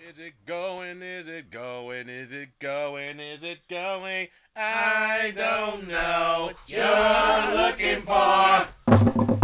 Is it going? Is it going? Is it going? Is it going? I don't know what you're looking for.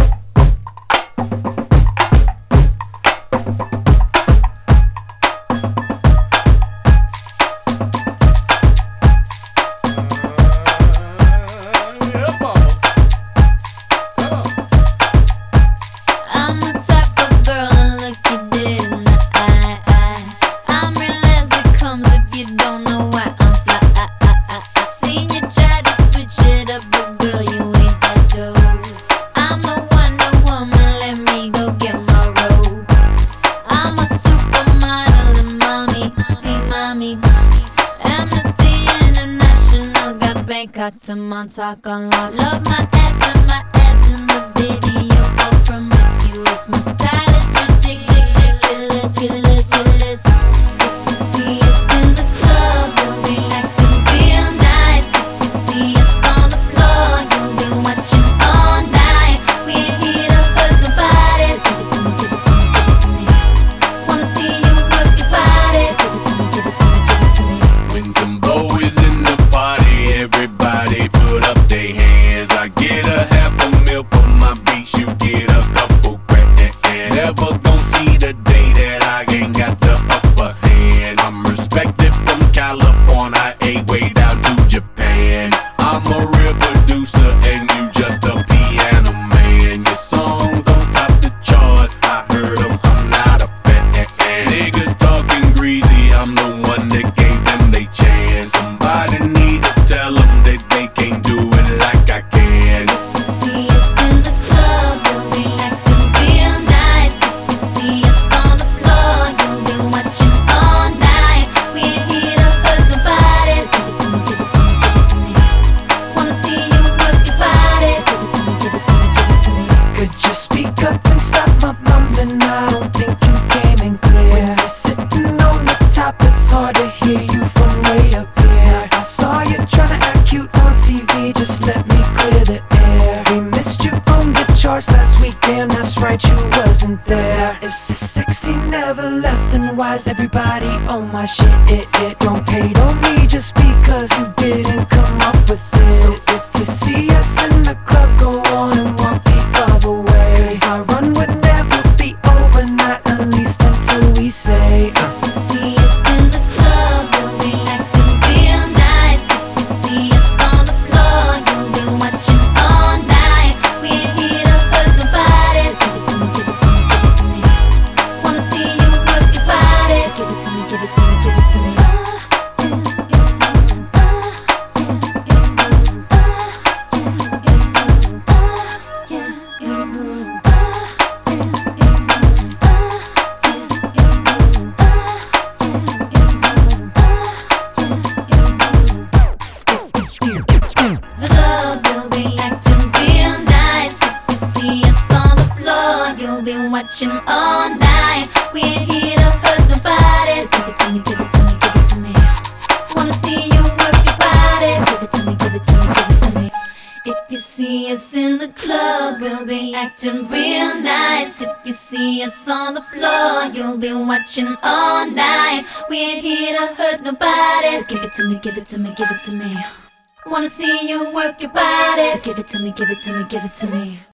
I'm the type of girl to look you dead in the eye. I'm real as it comes if you don't know why I'm fly. I seen you try to switch it up, but girl, you ain't that dope. I'm the Wonder Woman, let me go get my robe. I'm a supermodel and mommy, see mommy. Amnesty International got Bangkok to Montauk on lock. Love my ass and my abs in the video. Promiscuous, my style is ridiculous. If you see us in the club, you'll be acting real nice. If you see us on the floor, you'll be watching all night. We ain't here to hurt nobody. So give it to me, give it to me, give it to me. Wanna see you work your body. So give it to me, give it to me, give it to me. When Timbo is in the party, everybody put up their hands. I get a half a mil for my beats, you get a couple grand. Never gon' see the day that I ain't got the upper hand. I'm respected from California, way down to Japan. I'm a real producer and you just a piano man. Your songs don't top the charts, I heard them, I'm not a fan. Niggas talking greasy, I'm the one that gave them they chance. Somebody need to tell them that they can't do it like I can. If you see us in the club, you'll be acting real nice. If you see us on the floor, you'll be watching all night. We ain't here to hurt nobody. So give it to me, give it to me, give it to me. Wanna see you work your body. So give it to me, give it to me, give it to me. Could you speak up and stop my mumbling? I don't think you came in clear. When you're sitting on the top, it's hard to hear you from way up here. I saw you tryna act cute on TV, just let me clear the air. We missed you on the charts last week, damn that's right, you wasn't there. If sexy never left, then why's everybody on my shit? Don't hate on me just because you didn't come up with it. So if you see us in the club, go on and walk the other way. Cause our run would never be over, not at least until we say If you see us in the club, you'll be acting real nice. If you see us on the floor, you'll be watching all night. We ain't here to hurt nobody. So give it to me, give it to me, give it to me. Wanna see you work your body. So give it to me, give it to me, give it to me. The club, you'll be acting real nice. If you see us on the floor, you'll be watching all night. We ain't here to hurt nobody. So give it to me, give it to me, give it to me. Wanna see you work your body. So give it to me, give it to me, give it to me. If you see us in the club, we'll be acting real nice. If you see us on the floor, you'll be watching all night. We ain't here to hurt nobody. So give it to me, give it to me, give it to me. Wanna see you work your body. So give it to me, give it to me, give it to me.